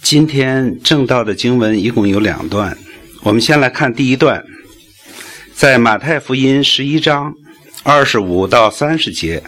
今天正道的经文一共有2段，我们先来看第一段，在马太福音11章25到30节。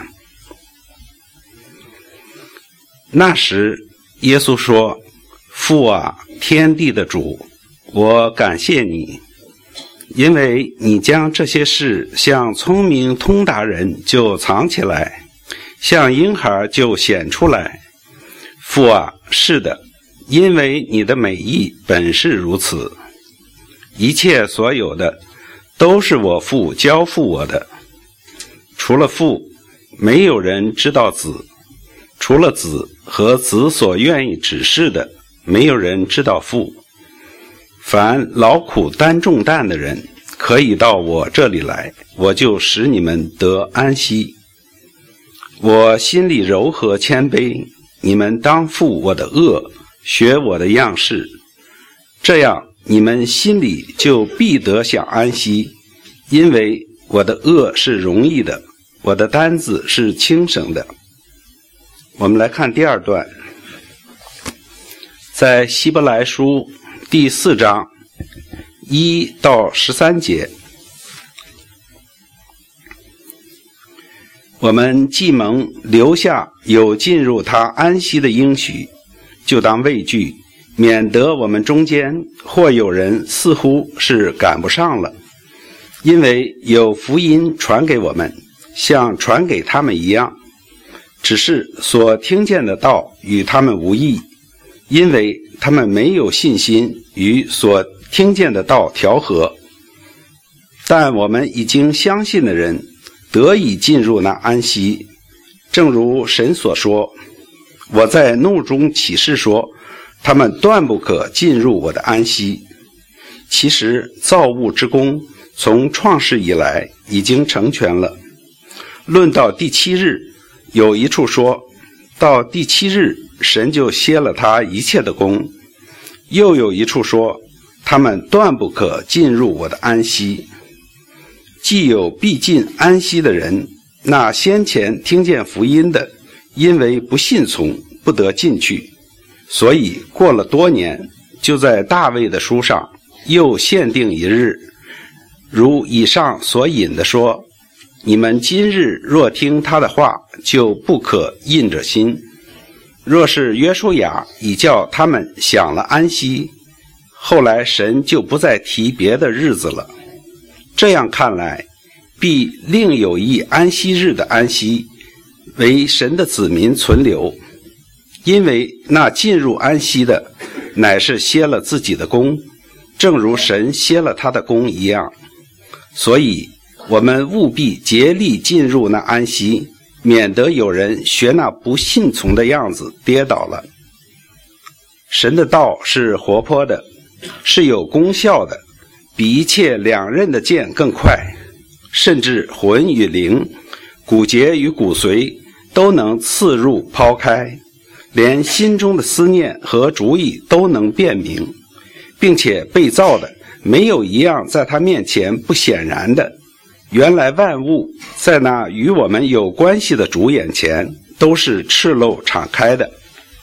那时耶稣说：父啊，天地的主，我感谢你，因为你将这些事向聪明通达人就藏起来，向婴孩就显出来。父啊，是的，因为你的美意本是如此。一切所有的都是我父交付我的，除了父，没有人知道子；除了子和子所愿意指示的，没有人知道父。凡劳苦担重担的人，可以到我这里来，我就使你们得安息。我心里柔和谦卑，你们当负我的恶，学我的样式，这样你们心里就必得享安息，因为我的恶是容易的，我的担子是轻省的。我们来看第2段，在希伯来书第4章1到13节。我们既蒙留下有进入他安息的应许，就当畏惧，免得我们中间或有人似乎是赶不上了。因为有福音传给我们，像传给他们一样，只是所听见的道与他们无异，因为他们没有信心与所听见的道调和。但我们已经相信的人得以进入那安息，正如神所说：我在怒中起誓说，他们断不可进入我的安息。其实造物之功从创世以来已经成全了。论到第7日，有一处说，到第7日神就歇了他一切的功。又有一处说，他们断不可进入我的安息。既有必进安息的人，那先前听见福音的，因为不信从，不得进去，所以过了多年，就在大卫的书上又限定一日，如以上所引的说：你们今日若听他的话，就不可硬着心。若是约书亚已叫他们享了安息，后来神就不再提别的日子了。这样看来，必另有一安息日的安息，为神的子民存留。因为那进入安息的，乃是歇了自己的功，正如神歇了他的功一样。所以我们务必竭力进入那安息，免得有人学那不信从的样子跌倒了。神的道是活泼的，是有功效的，比一切两刃的剑更快，甚至魂与灵、骨节与骨髓都能刺入抛开，连心中的思念和主意都能辨明，并且被造的没有一样在他面前不显然的。原来万物在那与我们有关系的主眼前都是赤露敞开的。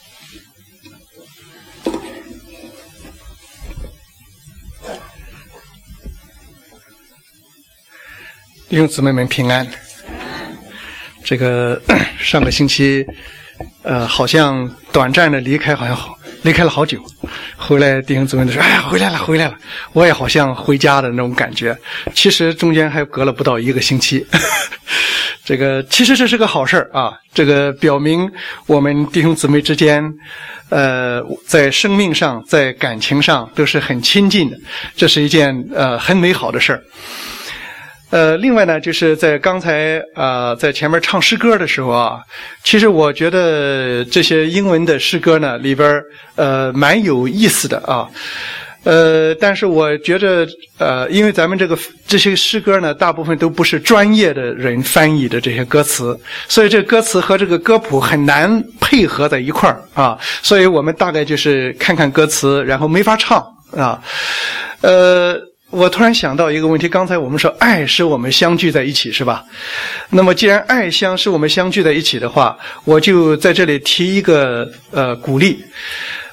弟兄姊妹们平安。这个上个星期好像短暂的离开了好久，回来弟兄姊妹都说：哎呀，回来了。我也好像回家的那种感觉。其实中间还隔了不到1个星期。这个其实这是个好事啊，这个表明我们弟兄姊妹之间在生命上在感情上都是很亲近的，这是一件很美好的事儿。另外呢，就是在刚才在前面唱诗歌的时候啊，其实我觉得这些英文的诗歌呢里边蛮有意思的啊。但是我觉得因为咱们这些诗歌呢大部分都不是专业的人翻译的这些歌词，所以这歌词和这个歌谱很难配合在一块儿啊，所以我们大概就是看看歌词，然后没法唱啊。我突然想到一个问题，刚才我们说爱使我们相聚在一起，是吧？那么既然爱使我们相聚在一起的话，我就在这里提一个鼓励。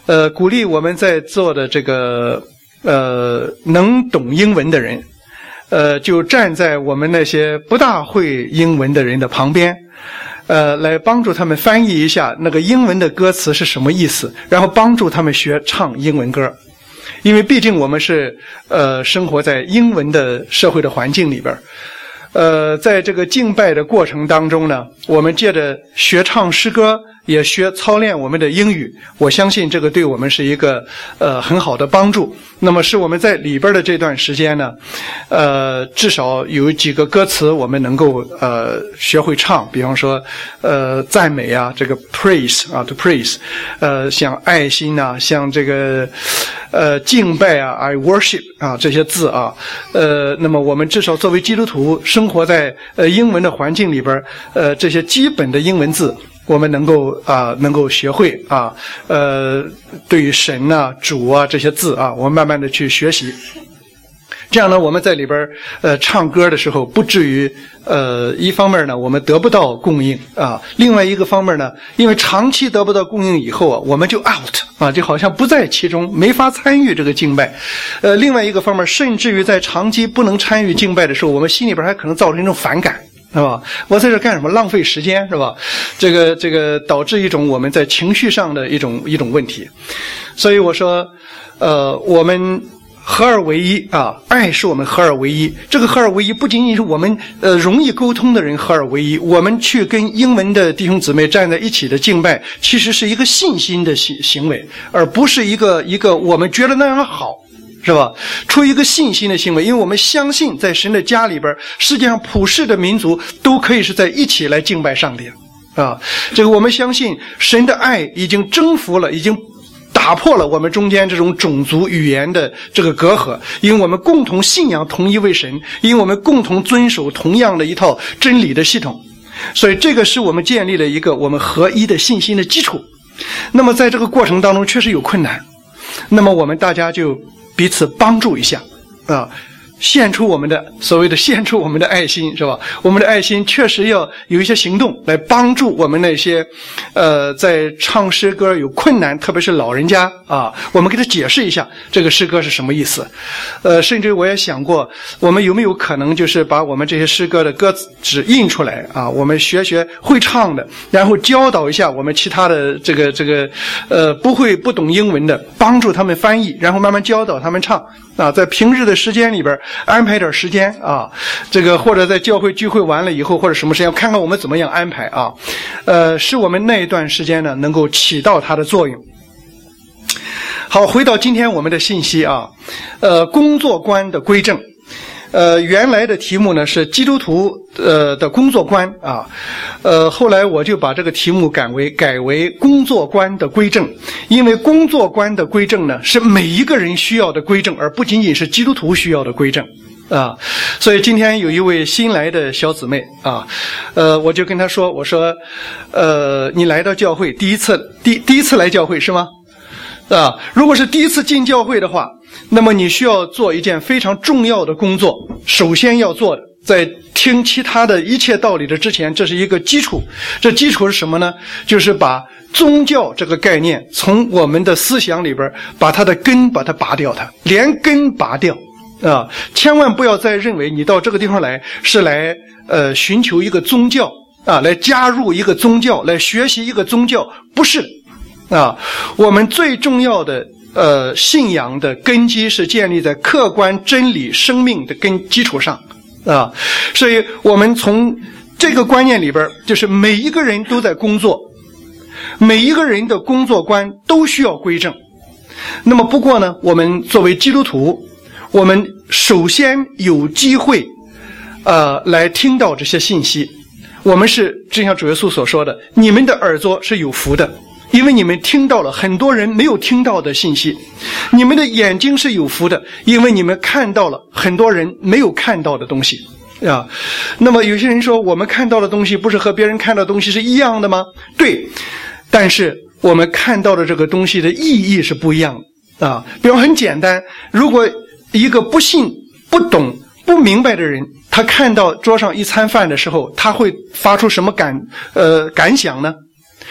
鼓励我们在座的这个能懂英文的人，就站在我们那些不大会英文的人的旁边，来帮助他们翻译一下那个英文的歌词是什么意思，然后帮助他们学唱英文歌。因为毕竟我们是生活在英文的社会的环境里边，在这个敬拜的过程当中呢，我们借着学唱诗歌，也学操练我们的英语，我相信这个对我们是一个很好的帮助。那么是我们在里边的这段时间呢，至少有几个歌词我们能够学会唱，比方说赞美啊，这个 praise 啊 to praise， 像爱心啊，像这个敬拜啊 I worship 啊这些字啊，那么我们至少作为基督徒生活在英文的环境里边，这些基本的英文字我们能够学会啊，对于神啊、主啊这些字啊，我们慢慢的去学习。这样呢，我们在里边唱歌的时候，不至于一方面呢，我们得不到供应啊；另外一个方面呢，因为长期得不到供应以后啊，我们就 out 啊，就好像不在其中，没法参与这个敬拜。另外一个方面，甚至于在长期不能参与敬拜的时候，我们心里边还可能造成一种反感。是吧？我在这干什么？浪费时间是吧？这个导致一种我们在情绪上的一种问题。所以我说，我们合二为一啊，爱是我们合二为一。这个合二为一不仅仅是我们容易沟通的人合二为一，我们去跟英文的弟兄姊妹站在一起的敬拜，其实是一个信心的行为，而不是一个我们觉得那样好。是吧？出于一个信心的行为，因为我们相信在神的家里边，世界上普世的民族都可以是在一起来敬拜上帝啊。这个我们相信神的爱已经征服了，已经打破了我们中间这种种族语言的这个隔阂，因为我们共同信仰同一位神，因为我们共同遵守同样的一套真理的系统，所以这个是我们建立了一个我们合一的信心的基础。那么在这个过程当中确实有困难，那么我们大家就彼此帮助一下啊，献出我们的所谓的献出我们的爱心，是吧？我们的爱心确实要有一些行动来帮助我们那些在唱诗歌有困难，特别是老人家啊，我们给他解释一下这个诗歌是什么意思。甚至我也想过，我们有没有可能就是把我们这些诗歌的歌词印出来啊，我们学会唱的，然后教导一下我们其他的这个不懂英文的，帮助他们翻译，然后慢慢教导他们唱啊，在平日的时间里边安排点时间啊，这个或者在教会聚会完了以后或者什么时间，看看我们怎么样安排啊，使我们那一段时间呢能够起到它的作用。好，回到今天我们的信息啊，工作观的归正。原来的题目呢是基督徒的工作观啊，后来我就把这个题目改为工作观的归正，因为工作观的归正呢是每一个人需要的归正，而不仅仅是基督徒需要的归正啊。所以今天有一位新来的小姊妹啊，我就跟她说，我说你来到教会第一次来教会是吗？啊，如果是第一次进教会的话，那么你需要做一件非常重要的工作，首先要做的，在听其他的一切道理的之前，这是一个基础。这基础是什么呢？就是把宗教这个概念从我们的思想里边把它的根把它拔掉，连根拔掉啊！千万不要再认为你到这个地方来是来寻求一个宗教啊，来加入一个宗教，来学习一个宗教，不是啊！我们最重要的信仰的根基是建立在客观真理生命的基础上啊，所以我们从这个观念里边，就是每一个人都在工作，每一个人的工作观都需要归正。那么不过呢，我们作为基督徒，我们首先有机会来听到这些信息。我们是正像主耶稣所说的，你们的耳朵是有福的，因为你们听到了很多人没有听到的信息。你们的眼睛是有福的，因为你们看到了很多人没有看到的东西啊。那么有些人说，我们看到的东西不是和别人看到的东西是一样的吗？对，但是我们看到的这个东西的意义是不一样的啊。比方很简单，如果一个不信、不懂、不明白的人，他看到桌上一餐饭的时候，他会发出什么感想呢？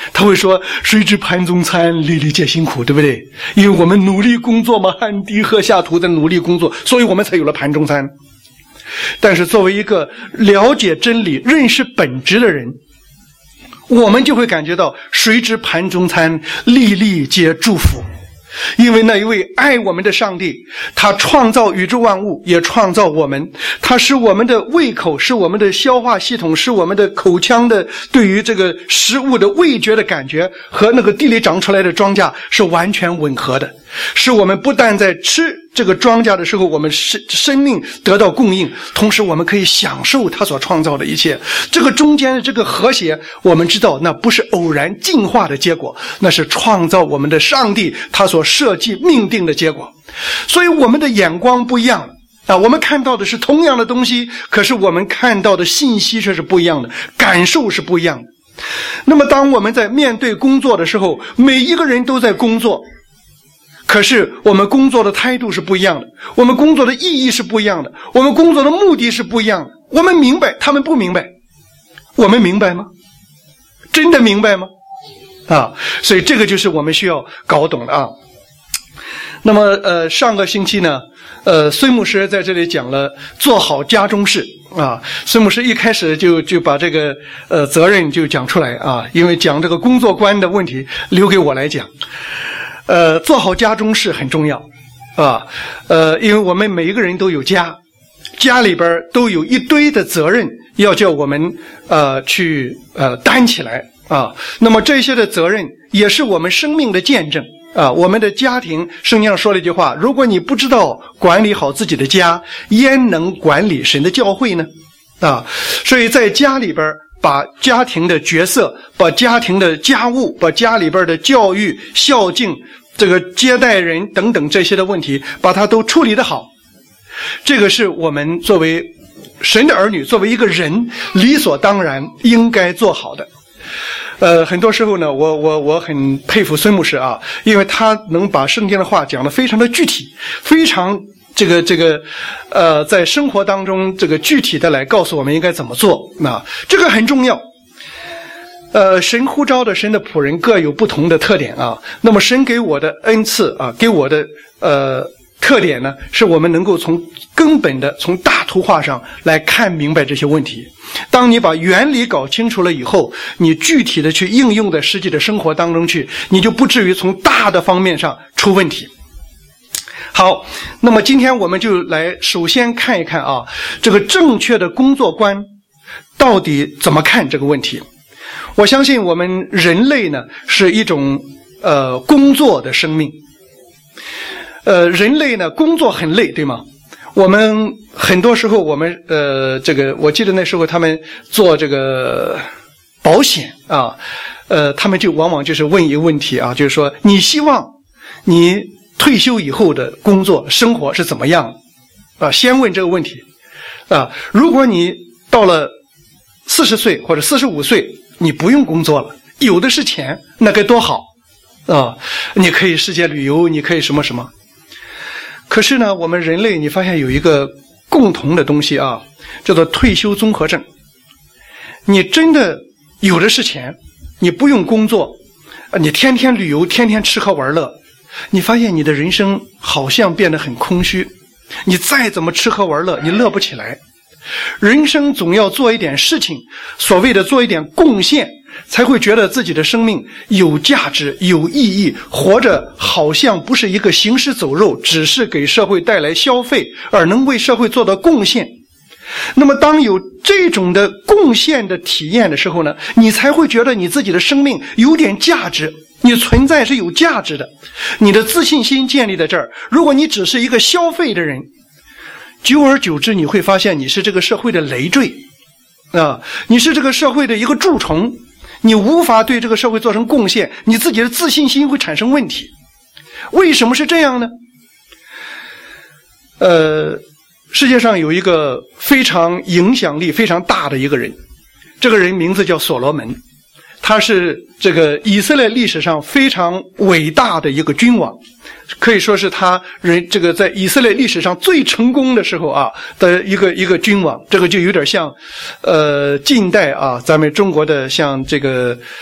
他会说谁知盘中餐，粒粒皆辛苦，对不对？因为我们努力工作嘛，汗滴禾下土的努力工作，所以我们才有了盘中餐。但是作为一个了解真理认识本质的人，我们就会感觉到谁知盘中餐，粒粒皆祝福。因为那一位爱我们的上帝，他创造宇宙万物，也创造我们，他使我们的胃口，使我们的消化系统，使我们的口腔的对于这个食物的味觉的感觉和那个地里长出来的庄稼是完全吻合的，使我们不但在吃这个庄稼的时候我们生命得到供应，同时我们可以享受他所创造的一切。这个中间的这个和谐，我们知道那不是偶然进化的结果，那是创造我们的上帝他所设计命定的结果。所以我们的眼光不一样啊，我们看到的是同样的东西，可是我们看到的信息却是不一样的，感受是不一样的。那么当我们在面对工作的时候，每一个人都在工作，可是我们工作的态度是不一样的，我们工作的意义是不一样的，我们工作的目的是不一样的。我们明白，他们不明白。我们明白吗？真的明白吗？所以这个就是我们需要搞懂的啊。那么上个星期呢，孙牧师在这里讲了做好家中事啊。孙牧师一开始就把这个责任就讲出来啊，因为讲这个工作观的问题留给我来讲。做好家中事很重要啊，因为我们每一个人都有家，家里边都有一堆的责任要叫我们去担起来啊。那么这些的责任也是我们生命的见证啊。我们的家庭，圣经上说了一句话，如果你不知道管理好自己的家，焉能管理神的教会呢？所以在家里边把家庭的角色，把家庭的家务，把家里边的教育、孝敬、这个接待人等等这些的问题，把它都处理得好。这个是我们作为神的儿女，作为一个人理所当然应该做好的。很多时候呢，我很佩服孙牧师啊，因为他能把圣经的话讲得非常的具体，非常在生活当中这个具体的来告诉我们应该怎么做，这个很重要。神呼召的神的仆人各有不同的特点啊。那么神给我的恩赐啊，给我的特点呢，是我们能够从根本的从大图画上来看明白这些问题。当你把原理搞清楚了以后，你具体的去应用在实际的生活当中去，你就不至于从大的方面上出问题。好，那么今天我们就来首先看一看啊，这个正确的工作观到底怎么看这个问题。我相信我们人类呢是一种工作的生命，人类呢工作很累，对吗？我们很多时候我们我记得那时候他们做这个保险啊，他们就往往就是问一个问题啊，就是说你希望你退休以后的工作生活是怎么样啊？先问这个问题啊。如果你到了40岁或者45岁，你不用工作了，有的是钱，那该多好啊！你可以世界旅游，你可以什么什么。可是呢，我们人类你发现有一个共同的东西啊，叫做退休综合症。你真的有的是钱，你不用工作，你天天旅游，天天吃喝玩乐，你发现你的人生好像变得很空虚，你再怎么吃喝玩乐，你乐不起来。人生总要做一点事情，所谓的做一点贡献，才会觉得自己的生命有价值、有意义，活着好像不是一个行尸走肉，只是给社会带来消费，而能为社会做到贡献。那么当有这种的贡献的体验的时候呢，你才会觉得你自己的生命有点价值，你存在是有价值的，你的自信心建立在这儿。如果你只是一个消费的人，久而久之你会发现你是这个社会的累赘啊，你是这个社会的一个蛀虫，你无法对这个社会做成贡献，你自己的自信心会产生问题。为什么是这样呢？世界上有一个非常影响力非常大的一个人，这个人名字叫所罗门，他是这个以色列历史上非常伟大的一个君王，可以说是他这个在以色列历史上最成功的时候啊的一个君王。这个就有点像近代啊咱们中国的像这个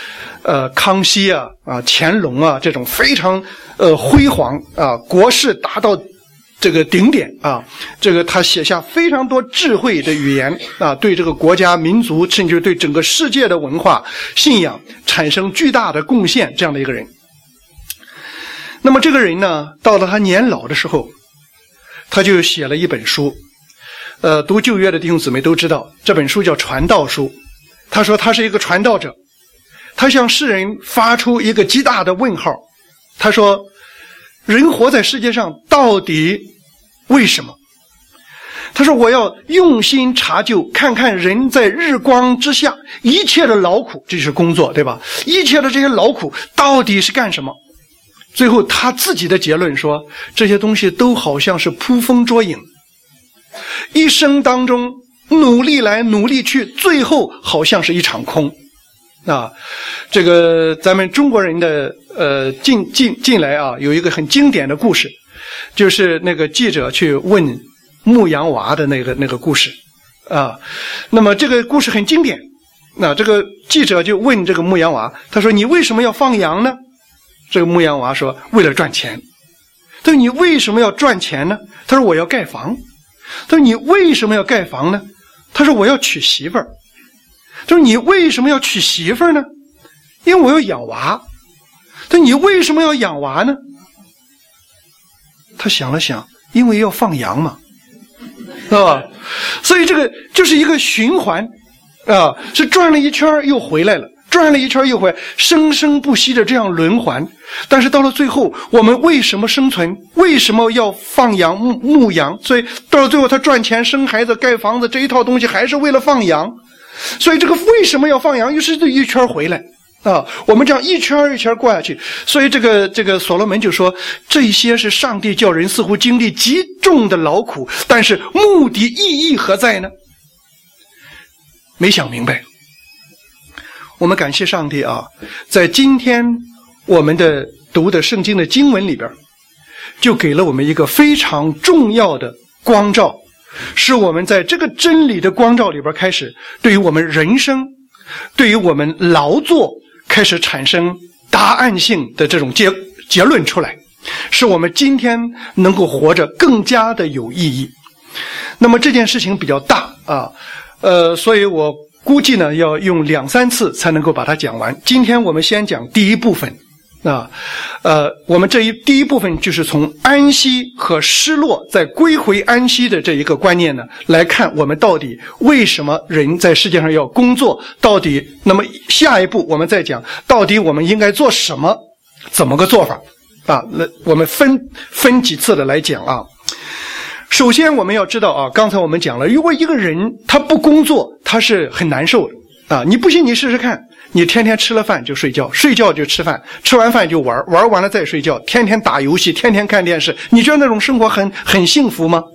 康熙啊乾隆啊这种非常辉煌啊，国势达到这个顶点啊，这个他写下非常多智慧的语言啊，对这个国家民族甚至对整个世界的文化信仰产生巨大的贡献，这样的一个人。那么这个人呢，到了他年老的时候，他就写了一本书。读旧约的弟兄姊妹都知道，这本书叫传道书。他说他是一个传道者，他向世人发出一个极大的问号。他说人活在世界上到底为什么？他说我要用心查究，看看人在日光之下一切的劳苦，这就是工作，对吧？一切的这些劳苦到底是干什么？最后他自己的结论说，这些东西都好像是捕风捉影，一生当中努力来努力去，最后好像是一场空。这个咱们中国人的近来啊，有一个很经典的故事，就是那个记者去问牧羊娃的那个故事啊。那么这个故事很经典，那这个记者就问这个牧羊娃，他说你为什么要放羊呢？这个牧羊娃说为了赚钱。他说你为什么要赚钱呢？他说我要盖房。他说你为什么要盖房呢？他说我要娶媳妇儿。他说你为什么要娶媳妇儿呢？因为我要养娃。他说你为什么要养娃呢？他想了想，因为要放羊嘛，是吧？所以这个就是一个循环啊，是转了一圈又回来了，转了一圈又回来，生生不息的这样轮环。但是到了最后，我们为什么生存？为什么要放羊牧羊？所以到了最后，他赚钱、生孩子、盖房子这一套东西，还是为了放羊。所以这个为什么要放羊，又是这一圈回来啊！我们这样一圈一圈过下去，所以这个所罗门就说，这些是上帝叫人似乎经历极重的劳苦，但是目的意义何在呢？没想明白。我们感谢上帝啊，在今天我们的读的圣经的经文里边，就给了我们一个非常重要的光照，使我们在这个真理的光照里边开始，对于我们人生，对于我们劳作开始产生答案性的这种结论出来，使我们今天能够活着更加的有意义。那么这件事情比较大啊，所以我估计呢要用2-3次才能够把它讲完。今天我们先讲第一部分啊，我们第一部分就是从安息和失落再归回安息的这一个观念呢，来看我们到底为什么人在世界上要工作，到底那么下一步我们再讲到底我们应该做什么，怎么个做法啊？那我们分几次的来讲啊。首先我们要知道啊，刚才我们讲了，如果一个人他不工作，他是很难受的啊。你不信你试试看，你天天吃了饭就睡觉，睡觉就吃饭，吃完饭就玩，玩完了再睡觉，天天打游戏，天天看电视，你觉得那种生活很幸福吗？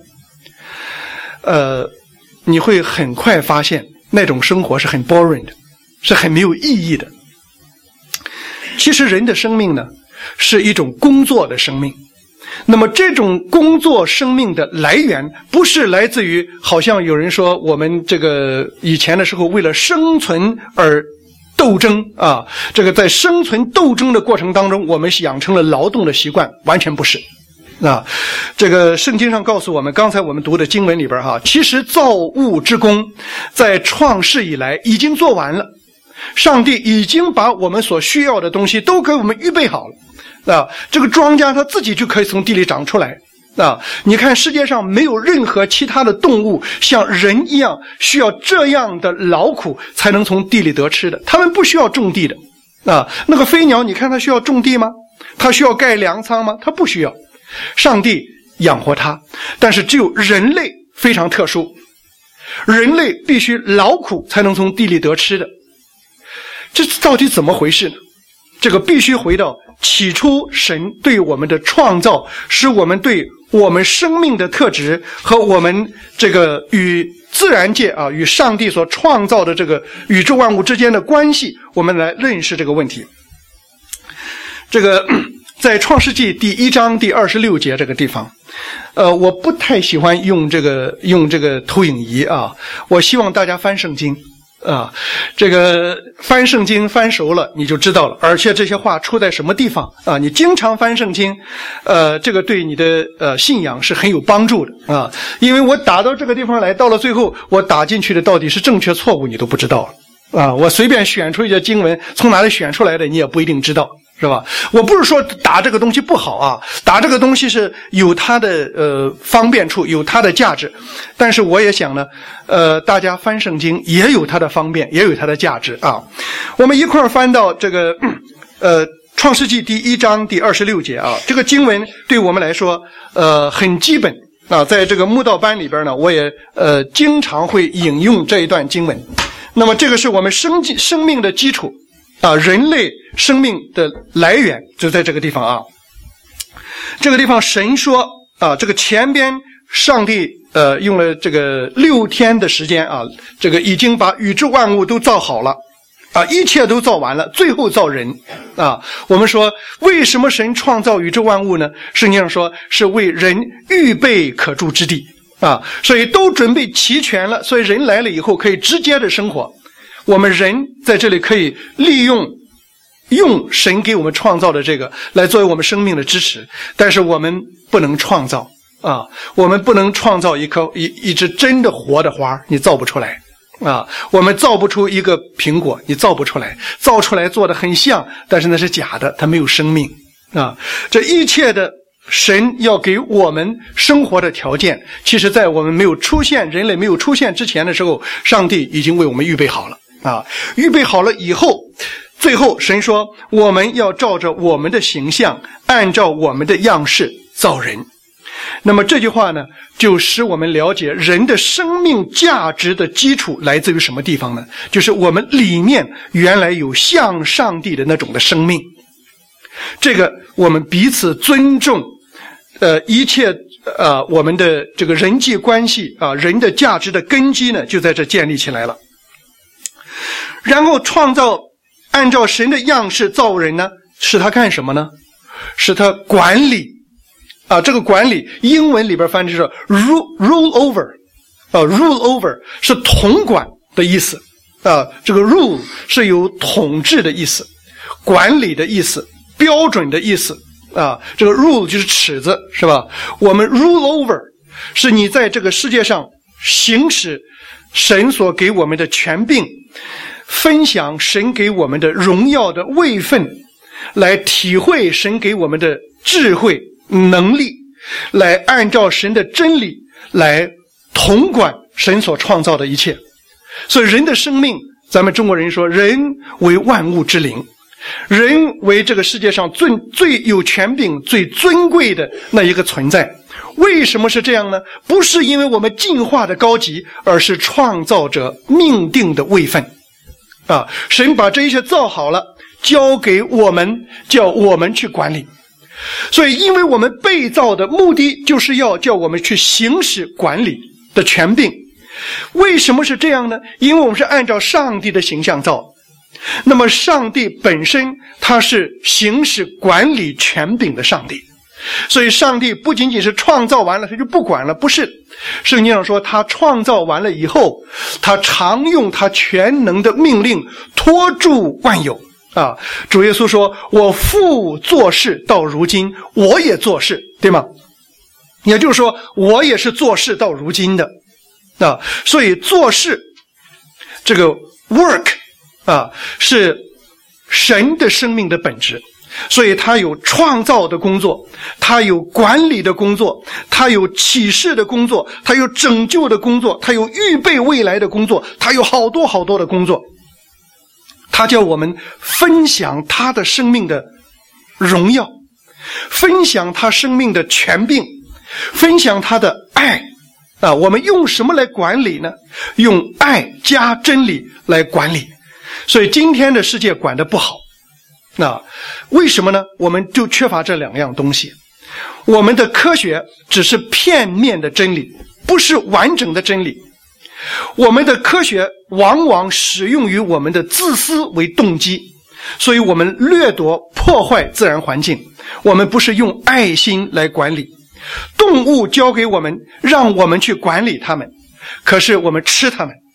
你会很快发现那种生活是很 boring 的，是很没有意义的。其实人的生命呢，是一种工作的生命。那么这种工作生命的来源，不是来自于好像有人说我们这个以前的时候为了生存而斗争啊，这个在生存斗争的过程当中，我们养成了劳动的习惯，完全不是啊。这个圣经上告诉我们，刚才我们读的经文里边哈，其实造物之功在创世以来已经做完了，上帝已经把我们所需要的东西都给我们预备好了。这个庄稼它自己就可以从地里长出来你看世界上没有任何其他的动物像人一样需要这样的劳苦才能从地里得吃的，它们不需要种地的那个飞鸟，你看它需要种地吗？它需要盖粮仓吗？它不需要，上帝养活它。但是只有人类非常特殊，人类必须劳苦才能从地里得吃的，这到底怎么回事呢？这个必须回到起初神对我们的创造，使我们对我们生命的特质和我们这个与自然界与上帝所创造的这个宇宙万物之间的关系，我们来认识这个问题。这个在创世纪第1章第26节这个地方，我不太喜欢用这个投影仪我希望大家翻圣经这个翻圣经翻熟了你就知道了，而且这些话出在什么地方啊？你经常翻圣经，这个对你的信仰是很有帮助的啊。因为我打到这个地方来，到了最后我打进去的到底是正确错误你都不知道了啊。我随便选出一些经文，从哪里选出来的你也不一定知道，是吧？我不是说打这个东西不好啊，打这个东西是有它的方便处，有它的价值。但是我也想呢，大家翻圣经也有它的方便，也有它的价值啊。我们一块儿翻到这个创世纪第1章第26节啊，这个经文对我们来说很基本啊，在这个慕道班里边呢，我也经常会引用这一段经文。那么这个是我们生命的基础啊，人类生命的来源就在这个地方啊。这个地方神说啊，这个前边上帝用了这个6天的时间啊，这个已经把宇宙万物都造好了啊，一切都造完了，最后造人啊。我们说为什么神创造宇宙万物呢？圣经上说是为人预备可住之地啊，所以都准备齐全了，所以人来了以后可以直接的生活。我们人在这里可以利用神给我们创造的这个来作为我们生命的支持，但是我们不能创造啊，我们不能创造一只真的活的花，你造不出来啊，我们造不出一个苹果，你造不出来，造出来做得很像，但是那是假的，它没有生命啊。这一切的神要给我们生活的条件，其实在我们人类没有出现之前的时候，上帝已经为我们预备好了啊。预备好了以后，最后神说我们要照着我们的形象，按照我们的样式造人。那么这句话呢，就使我们了解人的生命价值的基础来自于什么地方呢？就是我们里面原来有像上帝的那种的生命。这个我们彼此尊重，一切我们的这个人际关系啊，人的价值的根基呢，就在这建立起来了。然后创造，按照神的样式造人呢，使他干什么呢？使他管理啊，这个管理英文里边翻译是 rule over 啊 ，rule over 是统管的意思啊，这个 rule 是有统治的意思，管理的意思，标准的意思啊，这个 rule 就是尺子，是吧？我们 rule over 是你在这个世界上行使神所给我们的权柄，分享神给我们的荣耀的位分，来体会神给我们的智慧能力，来按照神的真理来统管神所创造的一切。所以人的生命，咱们中国人说人为万物之灵，人为这个世界上最有权柄最尊贵的那一个存在。为什么是这样呢？不是因为我们进化的高级，而是创造者命定的位分啊！神把这一切造好了，交给我们，叫我们去管理。所以因为我们被造的目的就是要叫我们去行使管理的权柄。为什么是这样呢？因为我们是按照上帝的形象造，那么上帝本身他是行使管理权柄的上帝，所以上帝不仅仅是创造完了他就不管了，不是。圣经上说他创造完了以后，他常用他全能的命令托住万有啊。主耶稣说我父做事到如今我也做事，对吗？也就是说我也是做事到如今的啊。所以做事这个 work 啊是神的生命的本质，所以他有创造的工作，他有管理的工作，他有启示的工作，他有拯救的工作，他有预备未来的工作，他有好多好多的工作。他叫我们分享他的生命的荣耀，分享他生命的权柄，分享他的爱啊。我们用什么来管理呢？用爱加真理来管理。所以今天的世界管得不好，那为什么呢？我们就缺乏这两样东西。我们的科学只是片面的真理，不是完整的真理。我们的科学往往使用于我们的自私为动机，所以我们掠夺破坏自然环境，我们不是用爱心来管理。动物交给我们，让我们去管理它们，可是我们吃它们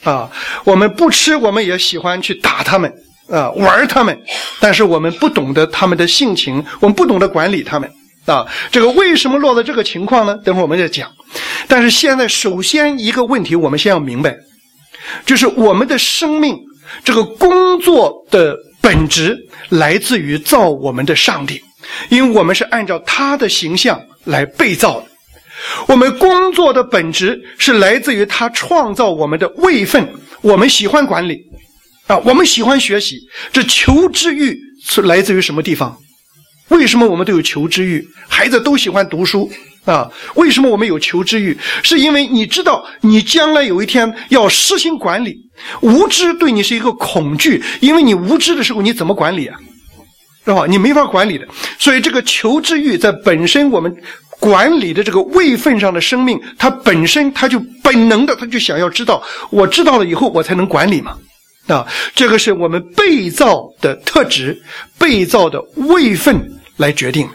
啊，我们不吃，我们也喜欢去打他们啊，玩他们，但是我们不懂得他们的性情，我们不懂得管理他们啊。这个为什么落到这个情况呢？等会儿我们再讲。但是现在首先一个问题，我们先要明白，就是我们的生命这个工作的本质来自于造我们的上帝，因为我们是按照他的形象来被造的。我们工作的本质是来自于他创造我们的位分，我们喜欢管理啊，我们喜欢学习。这求知欲是来自于什么地方？为什么我们都有求知欲？孩子都喜欢读书啊，为什么我们有求知欲？是因为你知道你将来有一天要实行管理，无知对你是一个恐惧，因为你无知的时候你怎么管理啊？是吧？你没法管理的。所以这个求知欲在本身我们管理的这个位分上的生命，它本身它就本能的，它就想要知道，我知道了以后我才能管理嘛。啊，这个是我们被造的特质，被造的位分来决定。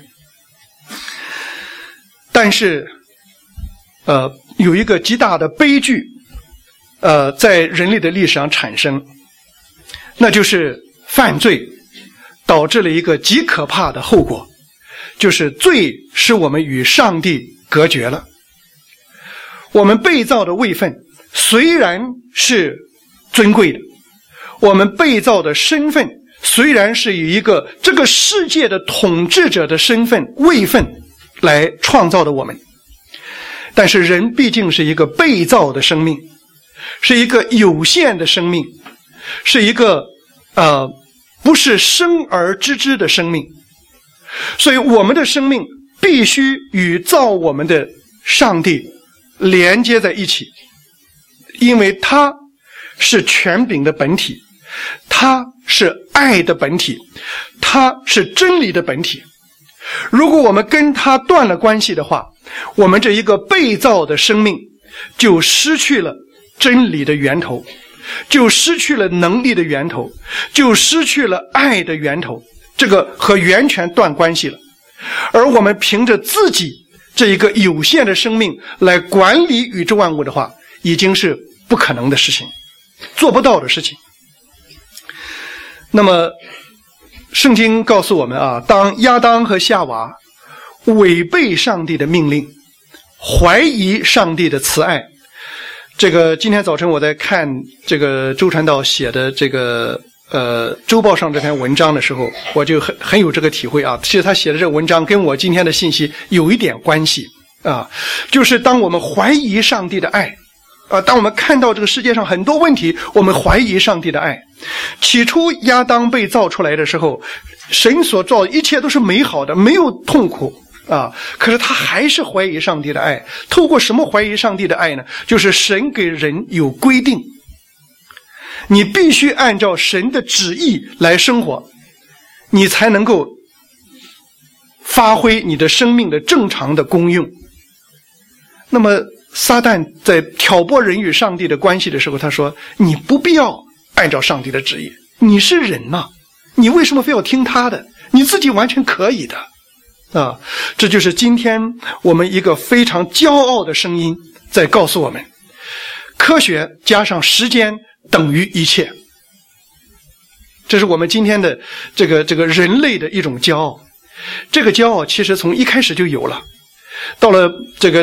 但是有一个极大的悲剧在人类的历史上产生，那就是犯罪导致了一个极可怕的后果，就是罪使我们与上帝隔绝了。我们被造的位分虽然是尊贵的，我们被造的身份虽然是以一个这个世界的统治者的身份位分来创造的我们，但是人毕竟是一个被造的生命，是一个有限的生命，是一个不是生而知之的生命，所以我们的生命必须与造我们的上帝连接在一起，因为他是权柄的本体，他是爱的本体，他是真理的本体。如果我们跟他断了关系的话，我们这一个被造的生命就失去了真理的源头，就失去了能力的源头，就失去了爱的源头，这个和源泉断关系了。而我们凭着自己这一个有限的生命来管理宇宙万物的话，已经是不可能的事情，做不到的事情。那么圣经告诉我们啊，当亚当和夏娃违背上帝的命令，怀疑上帝的慈爱，这个今天早晨我在看这个周传道写的这个周报上这篇文章的时候，我就很有这个体会啊。其实他写的这个文章跟我今天的信息有一点关系啊，就是当我们怀疑上帝的爱当我们看到这个世界上很多问题，我们怀疑上帝的爱。起初亚当被造出来的时候，神所造的一切都是美好的，没有痛苦可是他还是怀疑上帝的爱。透过什么怀疑上帝的爱呢？就是神给人有规定，你必须按照神的旨意来生活，你才能够发挥你的生命的正常的功用。那么撒旦在挑拨人与上帝的关系的时候，他说你不必要按照上帝的旨意，你是人嘛，你为什么非要听他的？你自己完全可以的这就是今天我们一个非常骄傲的声音在告诉我们，科学加上时间等于一切。这是我们今天的这个人类的一种骄傲。这个骄傲其实从一开始就有了，到了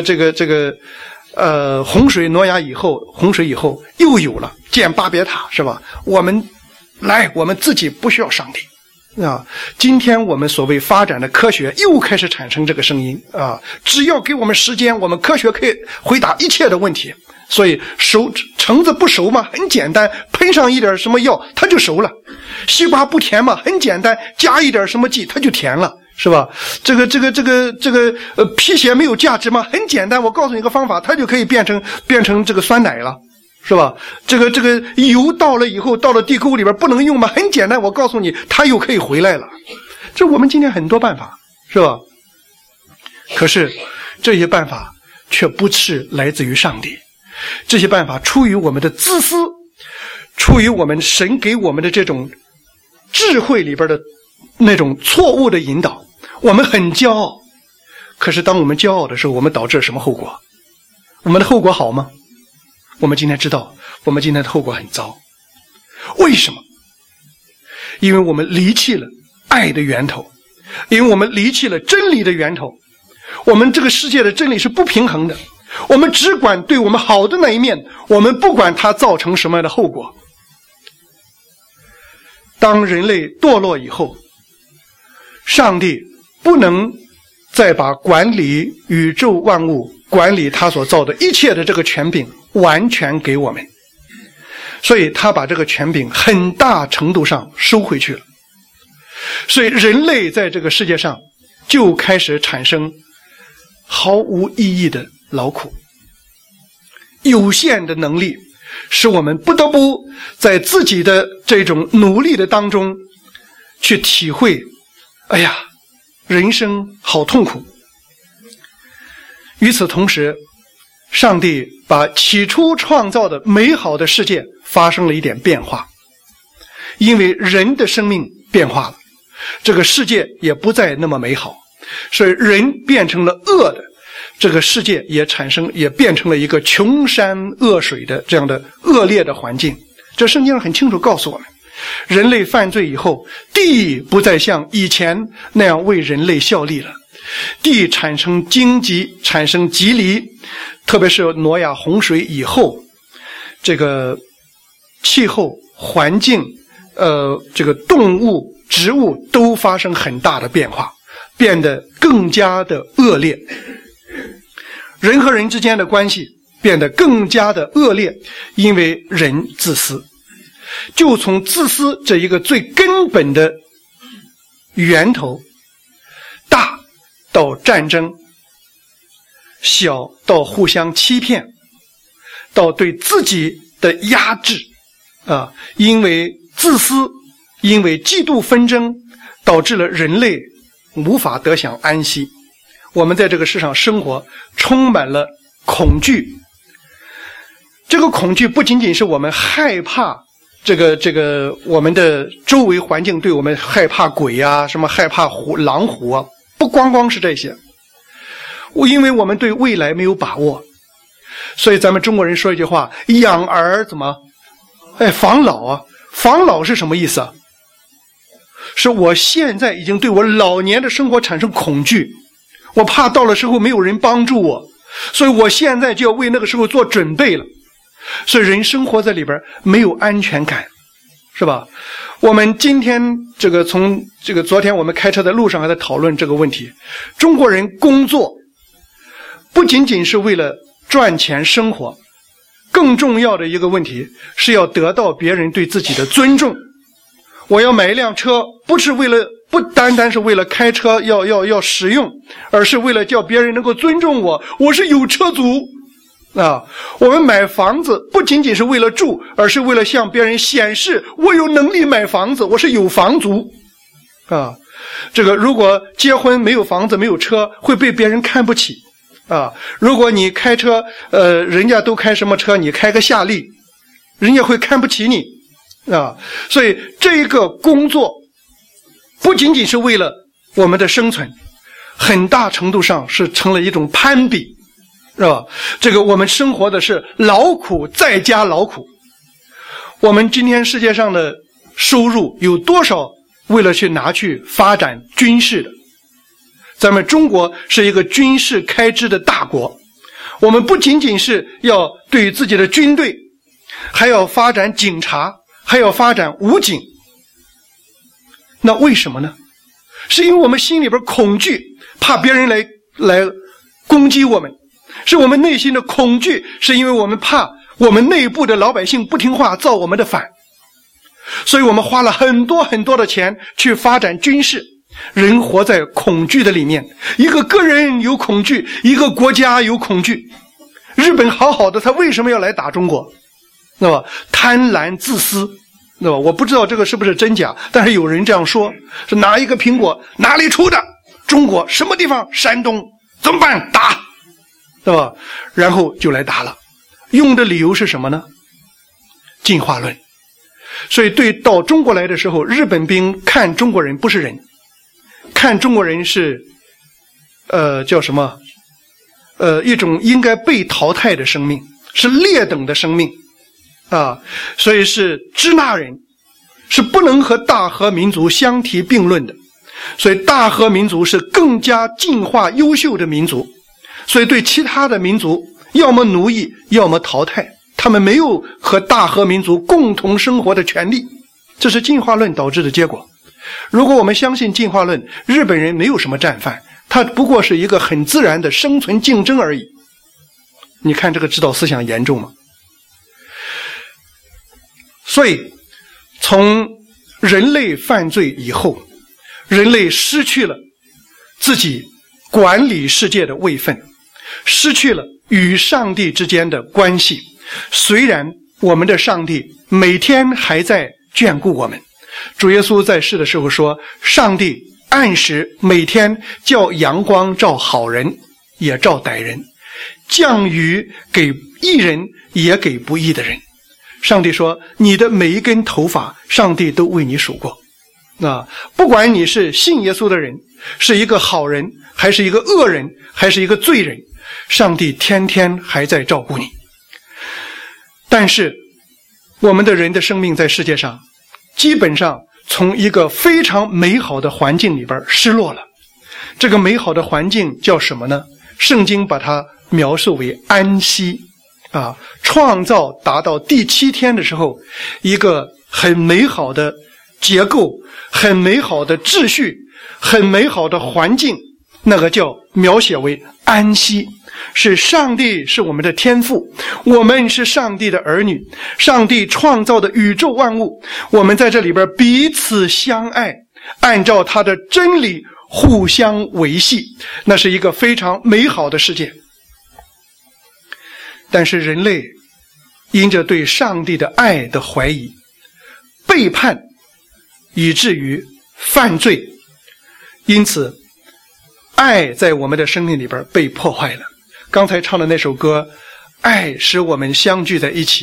洪水挪亚以后，洪水以后又有了建巴别塔，是吧？我们自己不需要上帝今天我们所谓发展的科学又开始产生这个声音只要给我们时间，我们科学可以回答一切的问题。所以橙子不熟嘛，很简单，喷上一点什么药它就熟了。西瓜不甜嘛，很简单，加一点什么剂它就甜了，是吧？这个皮鞋没有价值吗？很简单，我告诉你一个方法，它就可以变成这个酸奶了，是吧？这个油到了以后，到了地沟里边不能用吗？很简单，我告诉你，它又可以回来了。这我们今天很多办法，是吧？可是这些办法却不是来自于上帝，这些办法出于我们的自私，出于我们神给我们的这种智慧里边的那种错误的引导。我们很骄傲，可是当我们骄傲的时候，我们导致了什么后果？我们的后果好吗？我们今天知道我们今天的后果很糟。为什么？因为我们离弃了爱的源头，因为我们离弃了真理的源头。我们这个世界的真理是不平衡的，我们只管对我们好的那一面，我们不管它造成什么样的后果。当人类堕落以后，上帝不能再把管理宇宙万物、管理他所造的一切的这个权柄完全给我们，所以他把这个权柄很大程度上收回去了。所以人类在这个世界上就开始产生毫无意义的劳苦，有限的能力使我们不得不在自己的这种努力的当中去体会，哎呀，人生好痛苦。与此同时，上帝把起初创造的美好的世界发生了一点变化，因为人的生命变化了，这个世界也不再那么美好，所以人变成了恶的，这个世界也变成了一个穷山恶水的这样的恶劣的环境。这圣经上很清楚告诉我们，人类犯罪以后，地不再像以前那样为人类效力了，地产生荆棘，产生棘藜，特别是挪亚洪水以后，这个气候环境这个动物植物都发生很大的变化，变得更加的恶劣，人和人之间的关系变得更加的恶劣，因为人自私。就从自私这一个最根本的源头，大到战争，小到互相欺骗，到对自己的压制因为自私，因为嫉妒纷争，导致了人类无法得享安息。我们在这个世上生活充满了恐惧，这个恐惧不仅仅是我们害怕这个我们的周围环境对我们害怕鬼啊，什么害怕狼虎啊，不光光是这些。因为我们对未来没有把握，所以咱们中国人说一句话，养儿怎么防老啊。防老是什么意思啊？是我现在已经对我老年的生活产生恐惧，我怕到了时候没有人帮助我，所以我现在就要为那个时候做准备了。所以人生活在里边没有安全感，是吧？我们今天从昨天我们开车的路上还在讨论这个问题。中国人工作不仅仅是为了赚钱生活，更重要的一个问题是要得到别人对自己的尊重。我要买一辆车，不单单是为了开车要使用，而是为了叫别人能够尊重我，我是有车族我们买房子不仅仅是为了住，而是为了向别人显示我有能力买房子，我是有房族这个如果结婚没有房子没有车，会被别人看不起如果你开车人家都开什么车，你开个夏利，人家会看不起你所以这个工作不仅仅是为了我们的生存，很大程度上是成了一种攀比，是吧？这个我们生活的是劳苦再加劳苦。我们今天世界上的收入有多少为了拿去发展军事的？咱们中国是一个军事开支的大国，我们不仅仅是要对于自己的军队，还要发展警察，还要发展武警。那为什么呢？是因为我们心里边恐惧，怕别人来攻击我们，是我们内心的恐惧，是因为我们怕我们内部的老百姓不听话造我们的反，所以我们花了很多很多的钱去发展军事。人活在恐惧的里面，一个个人有恐惧，一个国家有恐惧。日本好好的，他为什么要来打中国？那么贪婪自私，那么我不知道这个是不是真假，但是有人这样说，是哪一个苹果哪里出的？中国什么地方？山东，怎么办？打，对吧？然后就来打了，用的理由是什么呢？进化论。所以到中国来的时候，日本兵看中国人不是人，看中国人是叫什么一种应该被淘汰的生命，是劣等的生命所以是支那人，是不能和大和民族相提并论的。所以大和民族是更加进化优秀的民族，所以对其他的民族要么奴役，要么淘汰，他们没有和大和民族共同生活的权利，这是进化论导致的结果。如果我们相信进化论，日本人没有什么战犯，他不过是一个很自然的生存竞争而已。你看这个指导思想严重吗？所以从人类犯罪以后，人类失去了自己管理世界的位分，失去了与上帝之间的关系。虽然我们的上帝每天还在眷顾我们，主耶稣在世的时候说，上帝按时每天叫阳光照好人也照歹人，降雨给义人也给不义的人。上帝说，你的每一根头发上帝都为你数过。不管你是信耶稣的人，是一个好人，还是一个恶人，还是一个罪人，上帝天天还在照顾你。但是我们的人的生命在世界上基本上从一个非常美好的环境里边失落了。这个美好的环境叫什么呢？圣经把它描述为安息。创造达到第7天的时候，一个很美好的结构，很美好的秩序，很美好的环境，那个叫描写为安息。是上帝是我们的天父，我们是上帝的儿女，上帝创造的宇宙万物，我们在这里边彼此相爱，按照他的真理互相维系，那是一个非常美好的世界。但是人类因着对上帝的爱的怀疑，背叛，以至于犯罪，因此爱在我们的生命里边被破坏了。刚才唱的那首歌，爱使我们相聚在一起，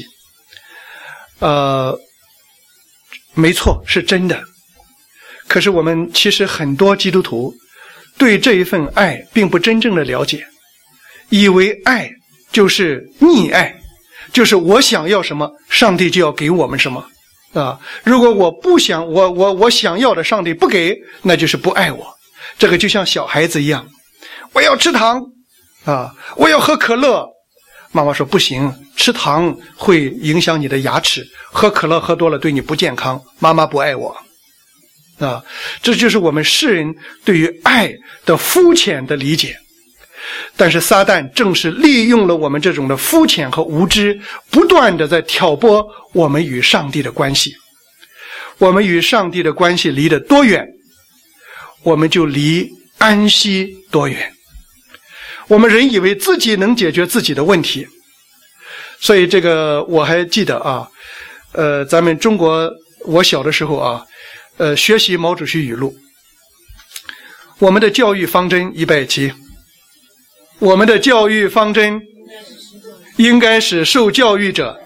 没错，是真的。可是我们其实很多基督徒对这一份爱并不真正的了解，以为爱就是溺爱，就是我想要什么上帝就要给我们什么如果我不想我想要的上帝不给，那就是不爱我。这个就像小孩子一样，我要吃糖我要喝可乐，妈妈说不行，吃糖会影响你的牙齿，喝可乐喝多了对你不健康，妈妈不爱我这就是我们世人对于爱的肤浅的理解。但是撒旦正是利用了我们这种的肤浅和无知，不断的在挑拨我们与上帝的关系。我们与上帝的关系离得多远，我们就离安息多远。我们人以为自己能解决自己的问题，所以这个我还记得咱们中国我小的时候学习毛主席语录，我们的教育方针107，我们的教育方针应该使受教育者，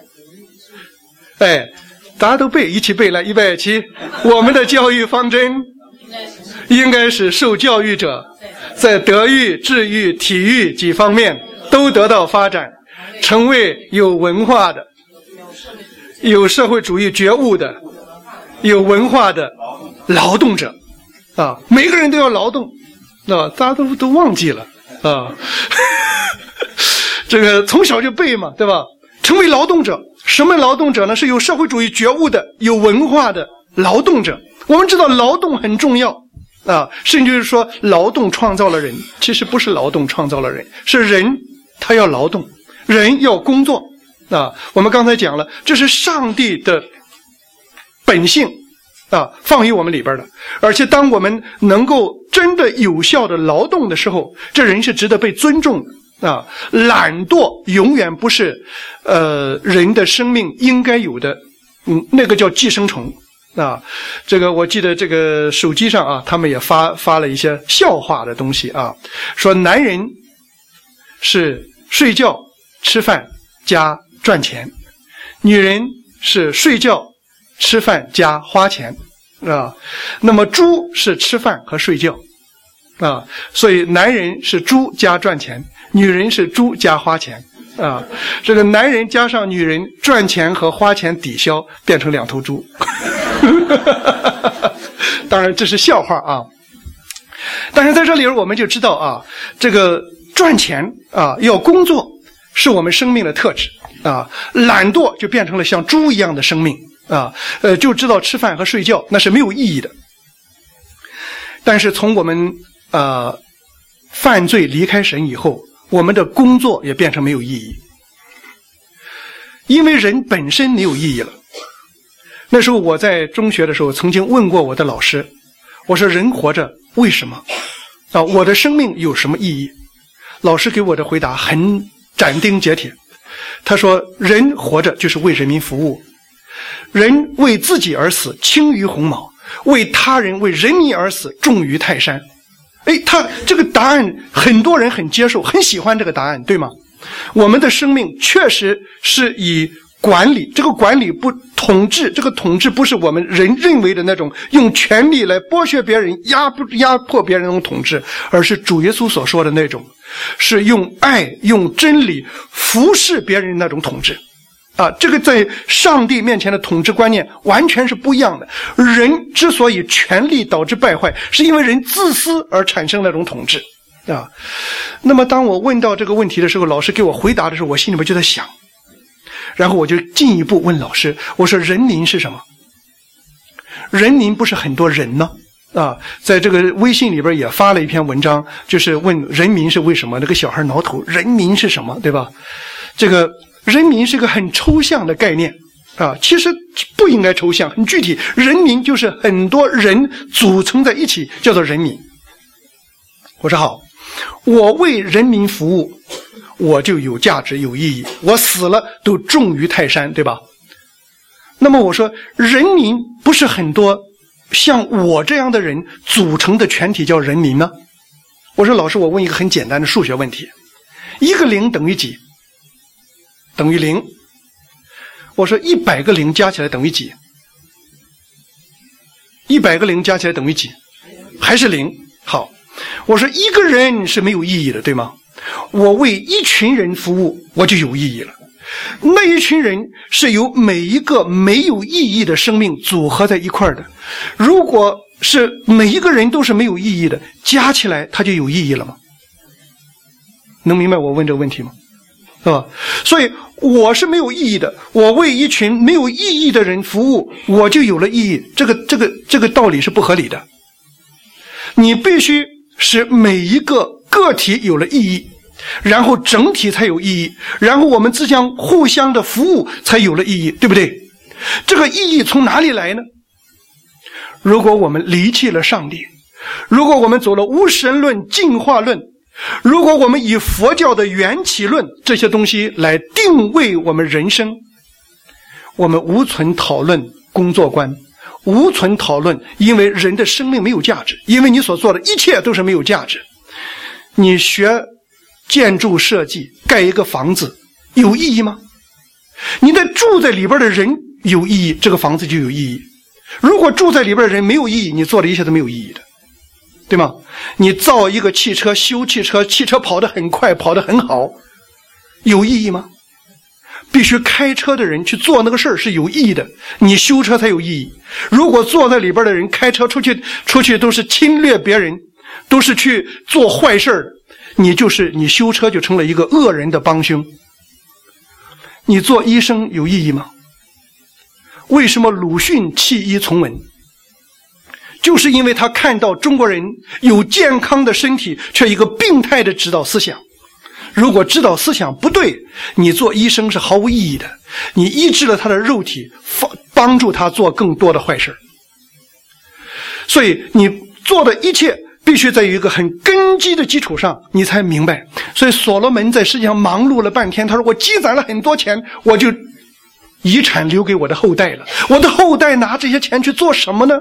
大家都背，一起背来，107，我们的教育方针应该使受教育者在德育、智育、体育几方面都得到发展，成为有文化的、有社会主义觉悟的、有文化的劳动者每个人都要劳动大家都忘记了这个从小就背嘛，对吧？成为劳动者，什么劳动者呢？是有社会主义觉悟的、有文化的劳动者。我们知道劳动很重要甚至是说劳动创造了人，其实不是劳动创造了人，是人他要劳动，人要工作我们刚才讲了，这是上帝的本性放于我们里边的。而且当我们能够真的有效的劳动的时候，这人是值得被尊重的懒惰永远不是人的生命应该有的那个叫寄生虫这个我记得这个手机上他们也发了一些笑话的东西说男人是睡觉吃饭加赚钱，女人是睡觉吃饭加花钱那么猪是吃饭和睡觉所以男人是猪加赚钱，女人是猪加花钱啊，这个男人加上女人赚钱和花钱抵消，变成两头猪。当然这是笑话啊。但是在这里我们就知道啊，这个赚钱啊，要工作是我们生命的特质啊，懒惰就变成了像猪一样的生命啊，就知道吃饭和睡觉，那是没有意义的。但是从我们犯罪离开神以后，我们的工作也变成没有意义，因为人本身没有意义了。那时候我在中学的时候曾经问过我的老师，我说人活着为什么啊？我的生命有什么意义？老师给我的回答很斩钉截铁，他说人活着就是为人民服务，人为自己而死轻于鸿毛，为他人为人民而死重于泰山。他这个答案很多人很接受，很喜欢这个答案，对吗？我们的生命确实是以管理，这个管理不统治，这个统治不是我们人认为的那种用权力来剥削别人、压迫别人那种统治，而是主耶稣所说的那种，是用爱、用真理服侍别人那种统治。这个在上帝面前的统治观念完全是不一样的。人之所以权力导致败坏，是因为人自私而产生那种统治啊。那么当我问到这个问题的时候，老师给我回答的时候，我心里面就在想，然后我就进一步问老师，我说人民是什么？人民不是很多人呢？在这个微信里边也发了一篇文章，就是问人民是为什么，那个小孩挠头，人民是什么，对吧？这个人民是个很抽象的概念其实不应该抽象，很具体。人民就是很多人组成在一起，叫做人民。我说好，我为人民服务，我就有价值有意义，我死了都重于泰山，对吧？那么我说人民不是很多像我这样的人组成的全体叫人民呢？我说老师，我问一个很简单的数学问题，一个零等于几？等于0。我说100个零加起来等于几？100个零加起来等于几？还是0。好，我说一个人是没有意义的，对吗？我为一群人服务，我就有意义了。那一群人是由每一个没有意义的生命组合在一块的。如果是每一个人都是没有意义的，加起来它就有意义了吗？能明白我问这个问题吗？是吧？所以我是没有意义的，我为一群没有意义的人服务，我就有了意义。这个道理是不合理的。你必须使每一个个体有了意义，然后整体才有意义，然后我们之间互相的服务才有了意义，对不对？这个意义从哪里来呢？如果我们离弃了上帝，如果我们走了无神论、进化论，如果我们以佛教的缘起论这些东西来定位我们人生，我们无存讨论工作观，无存讨论因为人的生命没有价值，因为你所做的一切都是没有价值。你学建筑设计，盖一个房子有意义吗？你在住在里边的人有意义，这个房子就有意义。如果住在里边的人没有意义，你做的一切都没有意义的，对吗？你造一个汽车，修汽车，汽车跑得很快，跑得很好，有意义吗？必须开车的人去做那个事儿是有意义的，你修车才有意义。如果坐在里边的人开车出去都是侵略别人，都是去做坏事的，你修车就成了一个恶人的帮凶。你做医生有意义吗？为什么鲁迅弃医从文？就是因为他看到中国人有健康的身体，却一个病态的指导思想。如果指导思想不对，你做医生是毫无意义的，你医治了他的肉体，帮助他做更多的坏事。所以你做的一切必须在于一个很根基的基础上，你才明白。所以所罗门在世界上忙碌了半天，他说我积攒了很多钱，我就遗产留给我的后代了，我的后代拿这些钱去做什么呢？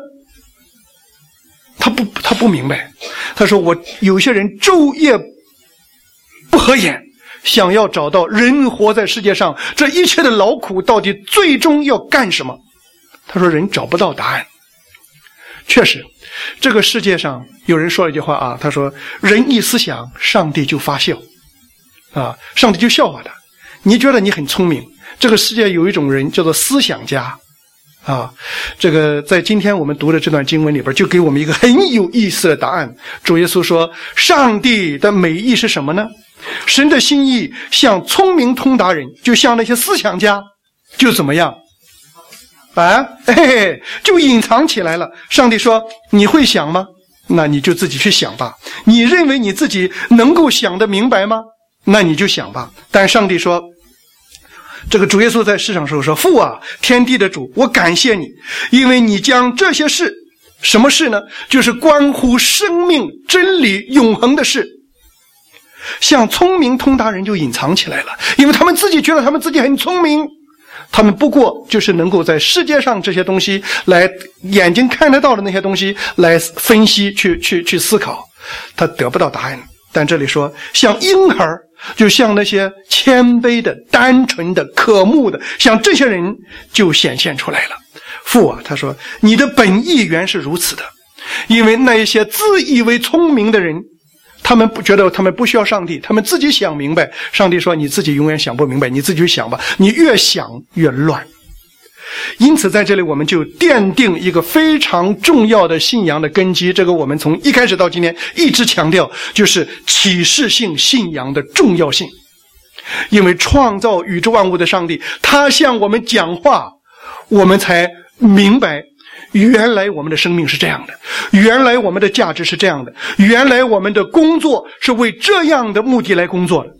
他不明白。他说我有些人昼夜不合眼，想要找到人活在世界上这一切的劳苦到底最终要干什么。他说人找不到答案。确实这个世界上有人说了一句话他说人一思想，上帝就发笑上帝就笑话他。 你觉得你很聪明，这个世界有一种人叫做思想家啊，这个在今天我们读的这段经文里边就给我们一个很有意思的答案。主耶稣说，上帝的美意是什么呢？神的心意像聪明通达人，就像那些思想家，就怎么样啊？就隐藏起来了。上帝说，你会想吗？那你就自己去想吧。你认为你自己能够想得明白吗？那你就想吧。但上帝说，这个主耶稣在世上时候说，父啊，天地的主，我感谢你，因为你将这些事，什么事呢？就是关乎生命、真理、永恒的事，像聪明通达人就隐藏起来了，因为他们自己觉得他们自己很聪明，他们不过就是能够在世界上这些东西来眼睛看得到的那些东西来分析去思考，他得不到答案。但这里说像婴儿，就像那些谦卑的、单纯的、渴慕的，像这些人就显现出来了。父啊，他说，你的本意原是如此的，因为那一些自以为聪明的人，他们不觉得他们不需要上帝，他们自己想明白。上帝说，你自己永远想不明白，你自己去想吧，你越想越乱。因此在这里我们就奠定一个非常重要的信仰的根基，这个我们从一开始到今天一直强调，就是启示性信仰的重要性。因为创造宇宙万物的上帝，他向我们讲话，我们才明白原来我们的生命是这样的，原来我们的价值是这样的，原来我们的工作是为这样的目的来工作的。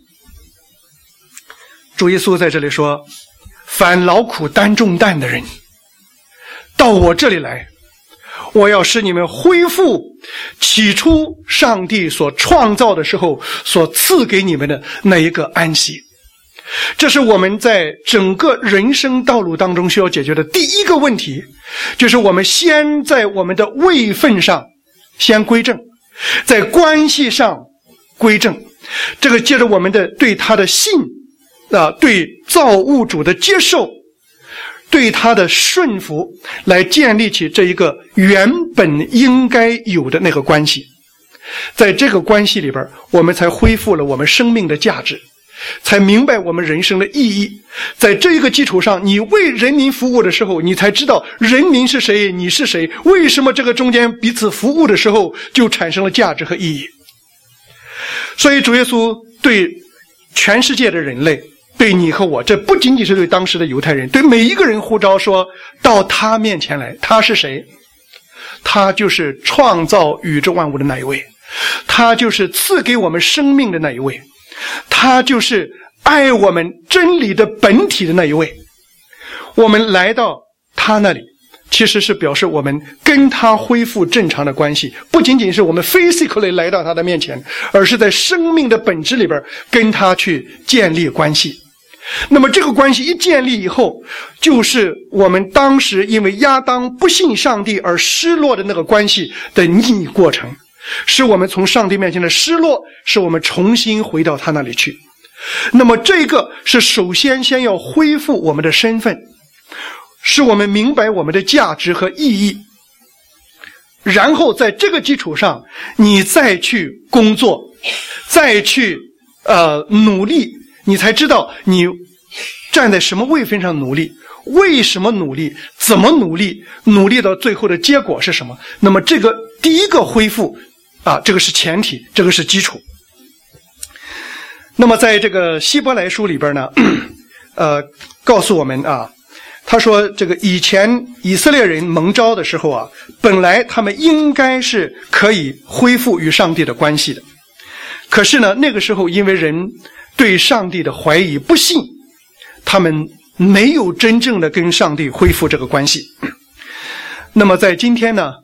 主耶稣在这里说，凡劳苦担重担的人，到我这里来，我要使你们恢复起初上帝所创造的时候所赐给你们的那一个安息。这是我们在整个人生道路当中需要解决的第一个问题，就是我们先在我们的位分上先归正，在关系上归正，这个接着我们的对他的信对造物主的接受，对他的顺服，来建立起这一个原本应该有的那个关系。在这个关系里边，我们才恢复了我们生命的价值，才明白我们人生的意义。在这一个基础上，你为人民服务的时候，你才知道人民是谁，你是谁，为什么这个中间彼此服务的时候就产生了价值和意义。所以主耶稣对全世界的人类，对你和我，这不仅仅是对当时的犹太人，对每一个人呼召说，到他面前来。他是谁？他就是创造宇宙万物的那一位，他就是赐给我们生命的那一位，他就是爱我们真理的本体的那一位。我们来到他那里，其实是表示我们跟他恢复正常的关系，不仅仅是我们 physically 来到他的面前，而是在生命的本质里边跟他去建立关系。那么这个关系一建立以后，就是我们当时因为亚当不信上帝而失落的那个关系的逆过程，使我们从上帝面前的失落，使我们重新回到他那里去。那么这个是首先要恢复我们的身份，使我们明白我们的价值和意义，然后在这个基础上你再去工作，再去努力，你才知道你站在什么位分上努力，为什么努力，怎么努力，努力到最后的结果是什么。那么这个第一个恢复这个是前提，这个是基础。那么在这个希伯来书里边呢告诉我们他说这个以前以色列人蒙召的时候本来他们应该是可以恢复与上帝的关系的，可是呢那个时候因为人对上帝的怀疑不信，他们没有真正的跟上帝恢复这个关系。那么在今天呢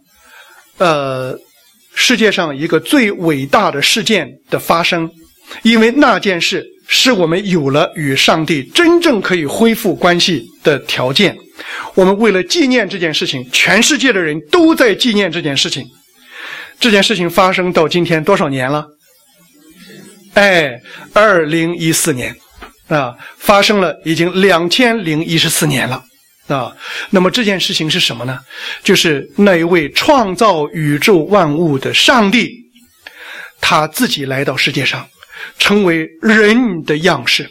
世界上一个最伟大的事件的发生，因为那件事使我们有了与上帝真正可以恢复关系的条件。我们为了纪念这件事情，全世界的人都在纪念这件事情。这件事情发生到今天多少年了？2014年发生了已经2014年了那么这件事情是什么呢？就是那一位创造宇宙万物的上帝，他自己来到世界上，成为人的样式，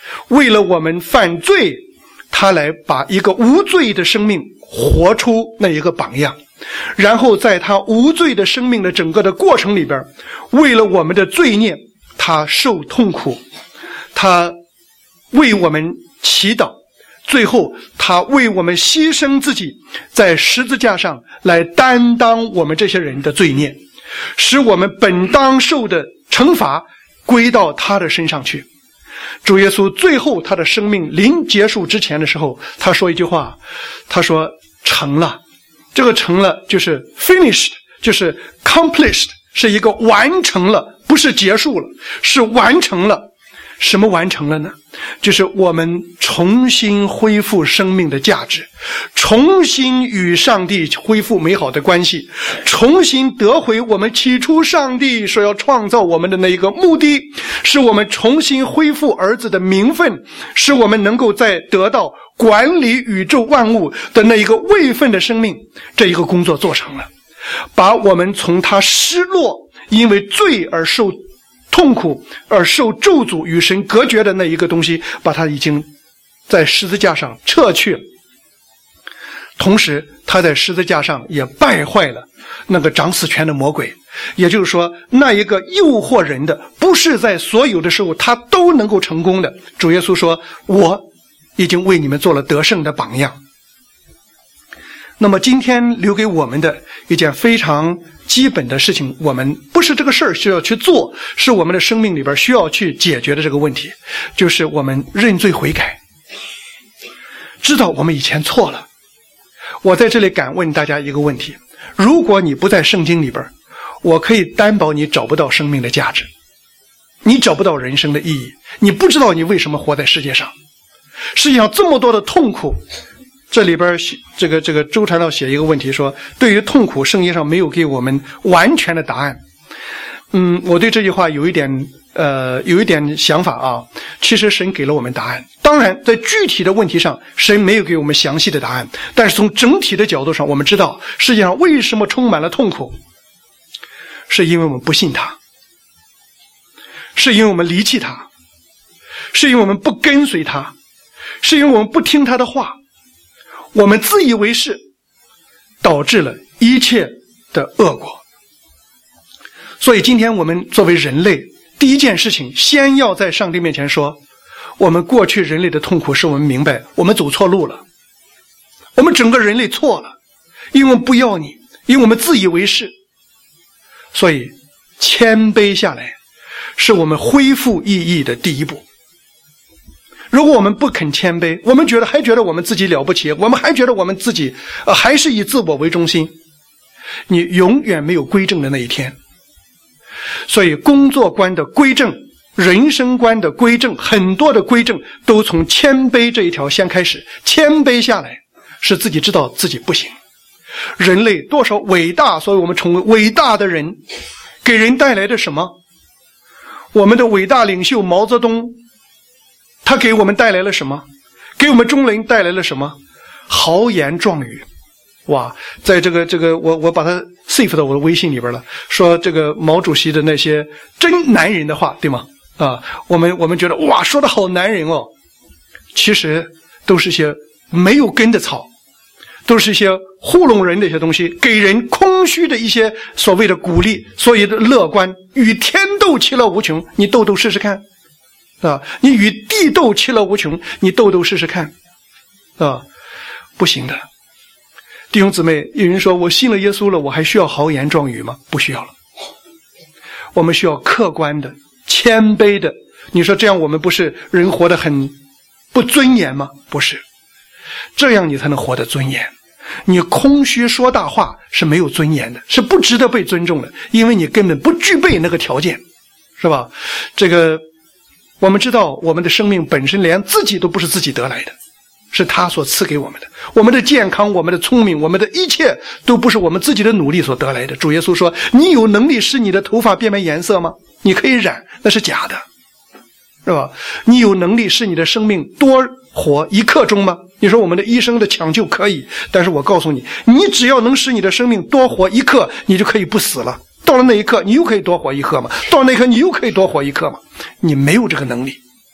为了我们犯罪，他来把一个无罪的生命活出那一个榜样，然后在他无罪的生命的整个的过程里边，为了我们的罪孽，他受痛苦，他为我们祈祷，最后他为我们牺牲自己，在十字架上来担当我们这些人的罪孽，使我们本当受的惩罚归到他的身上去。主耶稣最后他的生命临结束之前的时候，他说一句话，他说成了。这个成了就是 finished， 就是 accomplished， 是一个完成了，不是结束了，是完成了。什么完成了呢？就是我们重新恢复生命的价值，重新与上帝恢复美好的关系，重新得回我们起初上帝所要创造我们的那一个目的，使我们重新恢复儿子的名分，使我们能够在得到管理宇宙万物的那一个位分的生命，这一个工作做成了，把我们从他失落，因为罪而受痛苦而受咒诅与神隔绝的那一个东西，把它已经在十字架上撤去了。同时他在十字架上也败坏了那个掌死权的魔鬼，也就是说那一个诱惑人的，不是在所有的时候他都能够成功的。主耶稣说，我已经为你们做了得胜的榜样。那么今天留给我们的一件非常基本的事情，我们不是这个事儿需要去做，是我们的生命里边需要去解决的这个问题，就是我们认罪悔改，知道我们以前错了。我在这里敢问大家一个问题，如果你不在圣经里边，我可以担保你找不到生命的价值，你找不到人生的意义，你不知道你为什么活在世界上。世界上这么多的痛苦，这里边这个周传道写一个问题说，对于痛苦圣经上没有给我们完全的答案。我对这句话有一点想法啊。其实神给了我们答案，当然在具体的问题上神没有给我们详细的答案，但是从整体的角度上，我们知道世界上为什么充满了痛苦，是因为我们不信他，是因为我们离弃他，是因为我们不跟随他，是因为我们不听他的话，我们自以为是，导致了一切的恶果。所以今天我们作为人类，第一件事情先要在上帝面前说，我们过去人类的痛苦是我们明白我们走错路了，我们整个人类错了，因为我们不要你，因为我们自以为是。所以谦卑下来是我们恢复意义的第一步。如果我们不肯谦卑，我们还觉得我们自己了不起，我们还觉得我们自己还是以自我为中心，你永远没有归正的那一天。所以工作观的归正，人生观的归正，很多的归正都从谦卑这一条先开始。谦卑下来是自己知道自己不行，人类多少伟大，所以我们成为伟大的人，给人带来的什么？我们的伟大领袖毛泽东，他给我们带来了什么？给我们中人带来了什么？豪言壮语。哇，在这个我把它 save 到我的微信里边了，说这个毛主席的那些真男人的话，对吗？我们觉得哇，说的好男人哦，其实都是些没有根的草，都是一些糊弄人的一些东西，给人空虚的一些所谓的鼓励，所谓的乐观，与天斗其乐无穷，你斗试试看你与地斗其乐无穷，你斗试试看不行的。弟兄姊妹，有人说我信了耶稣了，我还需要豪言壮语吗？不需要了。我们需要客观的、谦卑的。你说这样我们不是人活得很不尊严吗？不是，这样你才能活得尊严。你空虚说大话是没有尊严的，是不值得被尊重的，因为你根本不具备那个条件，是吧？我们知道我们的生命本身连自己都不是自己得来的，是他所赐给我们的。我们的健康，我们的聪明，我们的一切都不是我们自己的努力所得来的。主耶稣说，你有能力使你的头发变为颜色吗？你可以染，那是假的，是吧？你有能力使你的生命多活1刻钟吗？你说我们的医生的抢救可以，但是我告诉你，你只要能使你的生命多活1刻，你就可以不死了。到了那一刻，你又可以多活1刻吗？到了那一刻，你又可以多活1刻吗？你没有这个能力。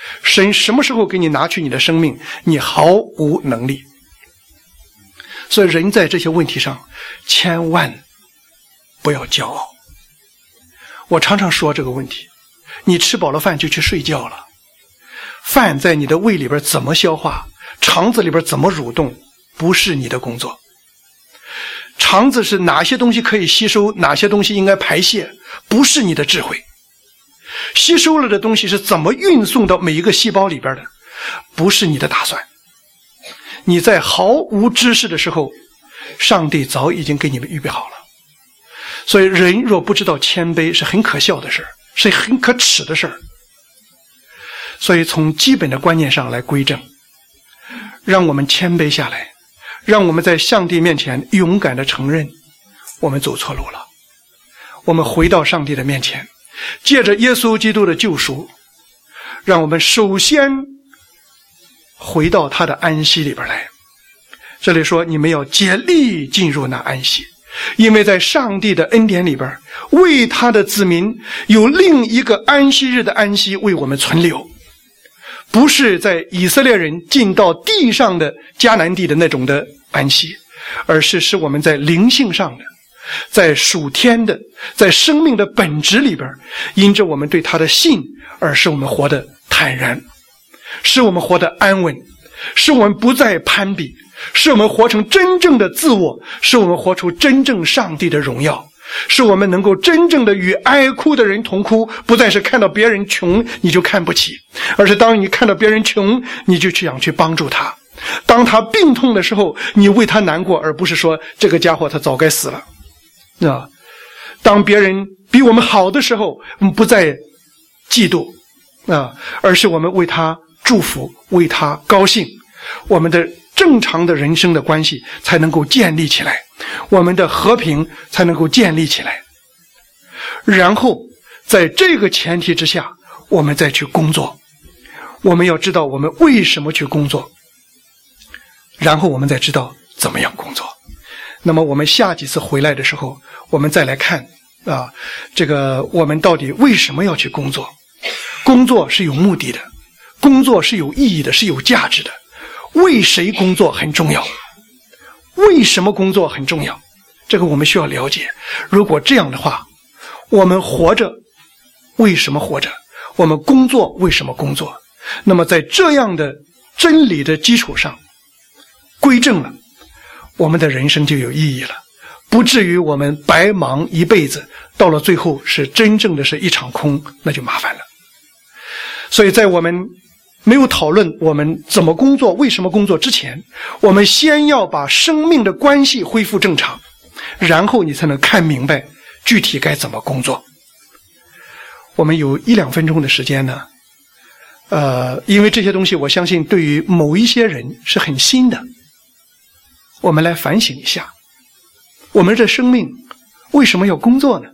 神什么时候给你拿去你的生命，你毫无能力。所以人在这些问题上千万不要骄傲。我常常说这个问题，你吃饱了饭就去睡觉了，饭在你的胃里边怎么消化，肠子里边怎么蠕动，不是你的工作。肠子是哪些东西可以吸收，哪些东西应该排泄，不是你的智慧。吸收了的东西是怎么运送到每一个细胞里边的，不是你的打算。你在毫无知识的时候，上帝早已经给你们预备好了。所以人若不知道谦卑是很可笑的事，是很可耻的事。所以从基本的观念上来归正，让我们谦卑下来，让我们在上帝面前勇敢地承认我们走错路了，我们回到上帝的面前，借着耶稣基督的救赎，让我们首先回到他的安息里边来。这里说你们要竭力进入那安息，因为在上帝的恩典里边，为他的子民有另一个安息日的安息为我们存留，不是在以色列人进到地上的迦南地的那种的安息，而是使我们在灵性上的，在属天的，在生命的本质里边，因着我们对他的信而使我们活得坦然，使我们活得安稳，使我们不再攀比，使我们活成真正的自我，使我们活出真正上帝的荣耀，使我们能够真正的与哀哭的人同哭，不再是看到别人穷你就看不起，而是当你看到别人穷，你就想去帮助他。当他病痛的时候，你为他难过，而不是说这个家伙他早该死了。当别人比我们好的时候，我们不再嫉妒，而是我们为他祝福，为他高兴，我们的正常的人生的关系才能够建立起来，我们的和平才能够建立起来。然后在这个前提之下，我们再去工作。我们要知道我们为什么去工作，然后我们再知道怎么样工作。那么我们下几次回来的时候，我们再来看这个我们到底为什么要去工作。工作是有目的的，工作是有意义的，是有价值的。为谁工作很重要，为什么工作很重要，这个我们需要了解。如果这样的话，我们活着为什么活着，我们工作为什么工作，那么在这样的真理的基础上归正了，我们的人生就有意义了，不至于我们白忙一辈子，到了最后是真正的是一场空，那就麻烦了。所以在我们没有讨论我们怎么工作，为什么工作之前，我们先要把生命的关系恢复正常，然后你才能看明白具体该怎么工作。我们有1-2分钟的时间呢，因为这些东西我相信对于某一些人是很新的，我们来反省一下，我们这生命为什么要工作呢？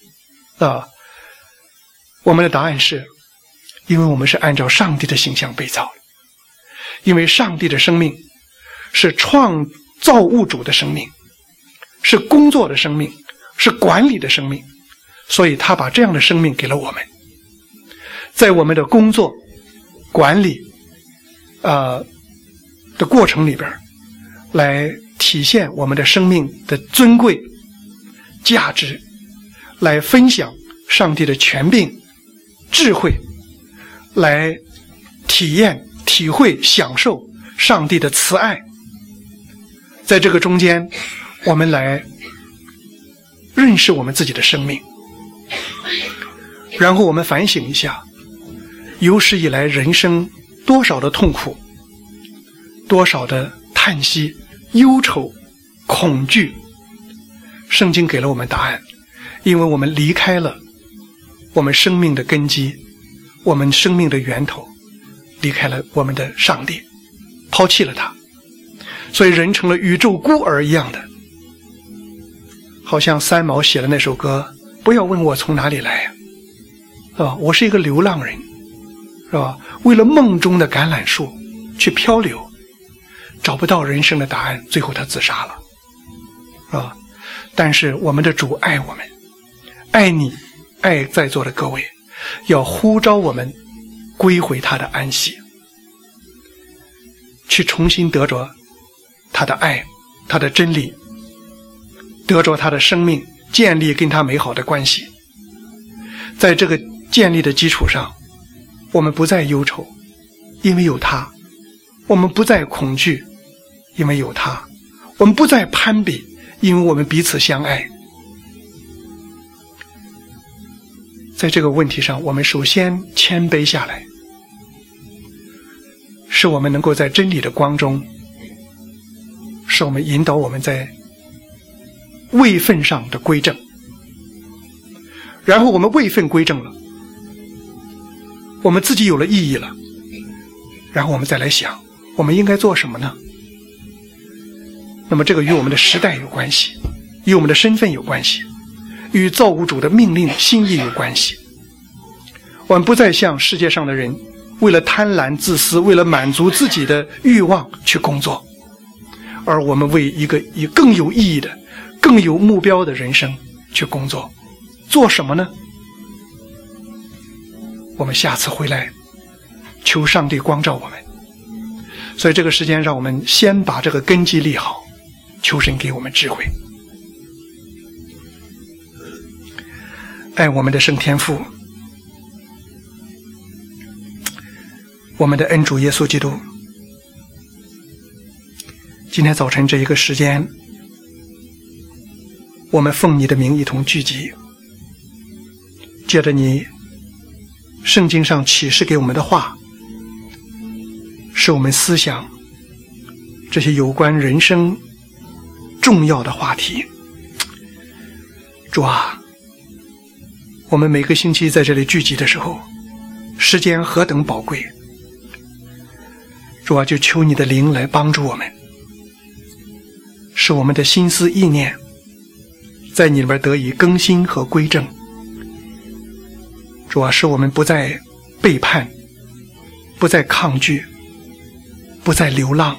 我们的答案是，因为我们是按照上帝的形象被造的，因为上帝的生命是创造物主的生命，是工作的生命，是管理的生命，所以他把这样的生命给了我们。在我们的工作管理的过程里边，来体现我们的生命的尊贵价值，来分享上帝的权柄智慧，来体验体会享受上帝的慈爱。在这个中间，我们来认识我们自己的生命，然后我们反省一下，有史以来人生多少的痛苦，多少的叹息、忧愁、恐惧。圣经给了我们答案，因为我们离开了我们生命的根基，我们生命的源头，离开了我们的上帝，抛弃了他，所以人成了宇宙孤儿一样的。好像三毛写的那首歌，不要问我从哪里来呀，是吧？我是一个流浪人，是吧？为了梦中的橄榄树去漂流，找不到人生的答案，最后他自杀了，是吧？但是我们的主爱我们，爱你，爱在座的各位，要呼召我们归回他的安息，去重新得着他的爱，他的真理，得着他的生命，建立跟他美好的关系。在这个建立的基础上，我们不再忧愁，因为有他；我们不再恐惧，因为有他；我们不再攀比，因为我们彼此相爱。在这个问题上，我们首先谦卑下来，使我们能够在真理的光中，使我们引导我们在位分上的归正。然后我们位分归正了，我们自己有了意义了，然后我们再来想我们应该做什么呢？那么这个与我们的时代有关系，与我们的身份有关系，与造物主的命令心意有关系。我们不再像世界上的人，为了贪婪自私，为了满足自己的欲望去工作，而我们为一个更有意义的、更有目标的人生去工作。做什么呢？我们下次回来求上帝光照我们。所以这个时间让我们先把这个根基立好，求神给我们智慧。爱我们的圣天父，我们的恩主耶稣基督，今天早晨这一个时间，我们奉你的名一同聚集，借着你圣经上启示给我们的话，使我们思想这些有关人生重要的话题。主啊，我们每个星期在这里聚集的时候，时间何等宝贵。主啊，就求你的灵来帮助我们，使我们的心思意念在你里边得以更新和归正。主啊，使我们不再背叛，不再抗拒，不再流浪。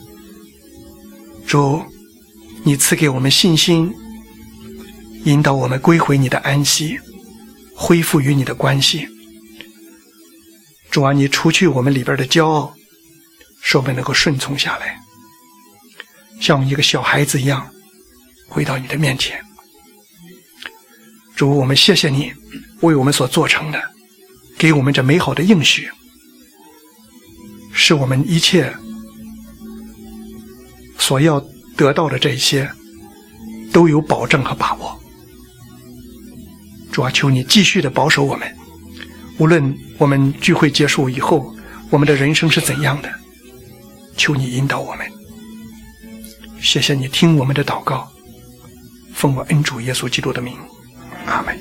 主，你赐给我们信心，引导我们归回你的安息，恢复与你的关系。主啊，你除去我们里边的骄傲，使我们能够顺从下来，像一个小孩子一样回到你的面前。主，我们谢谢你为我们所做成的，给我们这美好的应许，使我们一切所要得到的这一些都有保证和把握。主啊，求你继续的保守我们，无论我们聚会结束以后，我们的人生是怎样的，求你引导我们。谢谢你听我们的祷告，奉我恩主耶稣基督的名，阿们。